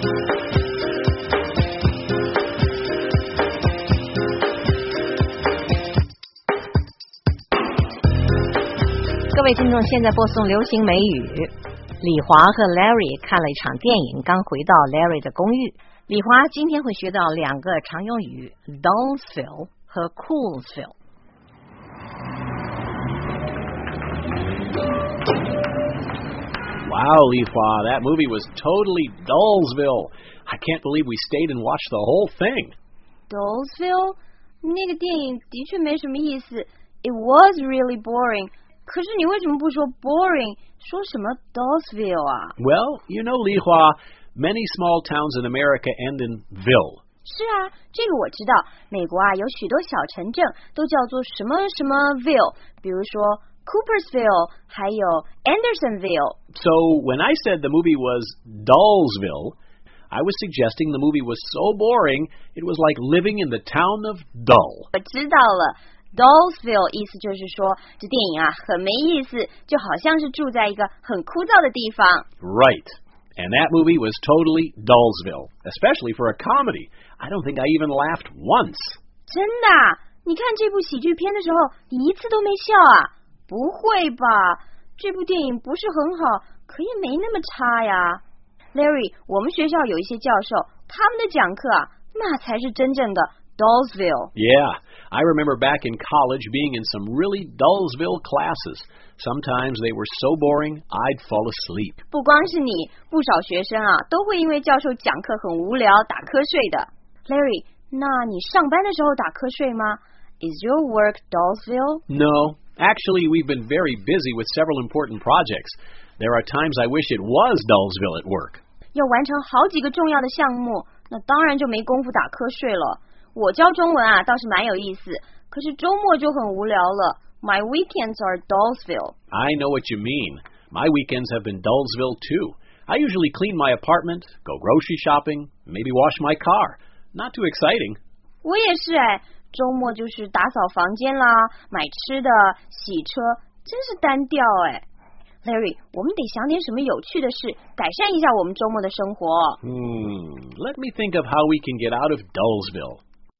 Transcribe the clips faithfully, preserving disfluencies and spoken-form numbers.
各位听众，现在播送流行美语。李华和 Larry 看了一场电影，刚回到 Larry 的公寓。李华今天会学到两个常用语 Dullsville 和 Coolsville。 Wow, Li Hua, that movie was totally Dullsville. I can't believe we stayed and watched the whole thing. Dullsville? 那个电影的确没什么意思。It was really boring. 可是你为什么不说 boring， 说什么 Dullsville 啊？ Well, you know, Li Hua, many small towns in America end in ville. 是啊，这个我知道。美国啊，有许多小城镇都叫做什么什么 ville， 比如说 Coopersville， 还有 Andersonville。 So when I said the movie was Dullsville, I was suggesting the movie was so boring, it was like living in the town of Dull. 我知道了。Dullsville 意思就是说，这电影啊很没意思，就好像是住在一个很枯燥的地方。 Right. And that movie was totally Dullsville, especially for a comedy. I don't think I even laughed once. 真的啊？你看这部喜剧片的时候，你一次都没笑啊？不会吧？这部电影不是很好，可也没那么差呀。Larry， 我们学校有一些教授，他们的讲课啊，那才是真正的Dullsville. Yeah, I remember back in college being in some really Dullsville classes. Sometimes they were so boring, I'd fall asleep. 不光是你，不少学生啊，都会因为教授讲课很无聊打瞌睡的。Larry， 那你上班的时候打瞌睡吗？ Is your work Dullsville? No, actually we've been very busy with several important projects. There are times I wish it was Dullsville at work. 要完成好几个重要的项目，那当然就没工夫打瞌睡了。我教中文啊，倒是蛮有意思，可是周末就很无聊了。My weekends are Dullsville. I know what you mean. My weekends have been Dullsville too. I usually clean my apartment, go grocery shopping, maybe wash my car. Not too exciting. 我也是哎，周末就是打扫房间啦，买吃的，洗车，真是单调哎。Larry， 我们得想点什么有趣的事，改善一下我们周末的生活。 Hmm, let me think of how we can get out of Dullsville.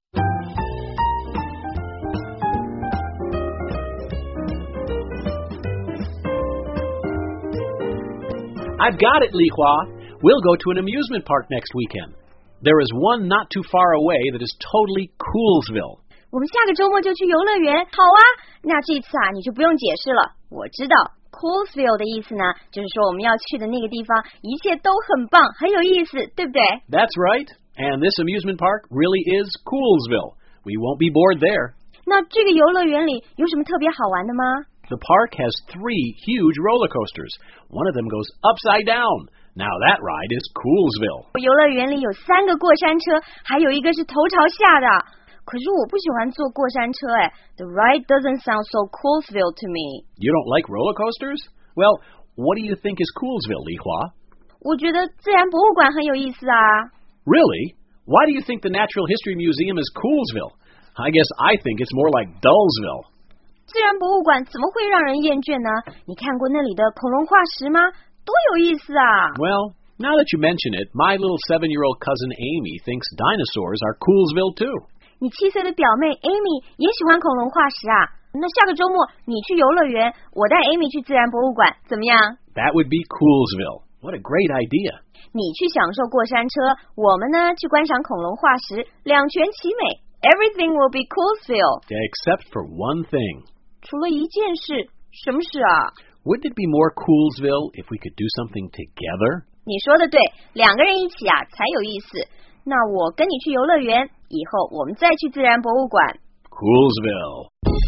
I've got it, Li Hua. We'll go to an amusement park next weekend. There is one not too far away that is totally Coolsville. 我们下个周末就去游乐园，好啊！那这次啊，你就不用解释了。我知道 Coolsville 的意思呢，就是说我们要去的那个地方，一切都很棒，很有意思，对不对？ That's right. And this amusement park really is Coolsville. We won't be bored there. 那这个游乐园里有什么特别好玩的吗？ The park has three huge roller coasters. One of them goes upside down. Now that ride is Coolsville. 游乐园里有三个过山车，还有一个是头朝下的。可是我不喜欢坐过山车哎。The ride doesn't sound so Coolsville to me. You don't like roller coasters? Well, what do you think is Coolsville, Li Hua? 我觉得自然博物馆很有意思啊。 Really? Why do you think the Natural History Museum is Coolsville? I guess I think it's more like Dullsville. 自然博物馆怎么会让人厌倦呢？你看过那里的恐龙化石吗？多有意思啊！ Well, now that you mention it, my little seven-year-old cousin Amy thinks dinosaurs are Coolsville too. 你七岁的表妹 Amy 也喜欢恐龙化石啊。那下个周末你去游乐园，我带 Amy 去自然博物馆，怎么样？ That would be Coolsville. What a great idea. 你去享受过山车，我们呢去观赏恐龙化石，两全其美。Everything will be Coolsville. Except for one thing. 除了一件事，什么事啊？ Wouldn't it be more Coolsville if we could do something together? 你说的对，两个人一起啊才有意思。那我跟你去游乐园，以后我们再去自然博物馆。 Coolsville.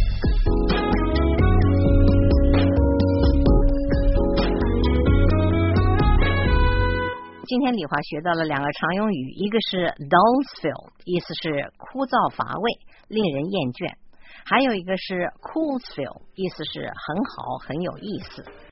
今天李华学到了两个常用语，一个是 Dullsville， 意思是枯燥乏味，令人厌倦；还有一个是 Coolsville， 意思是很好，很有意思。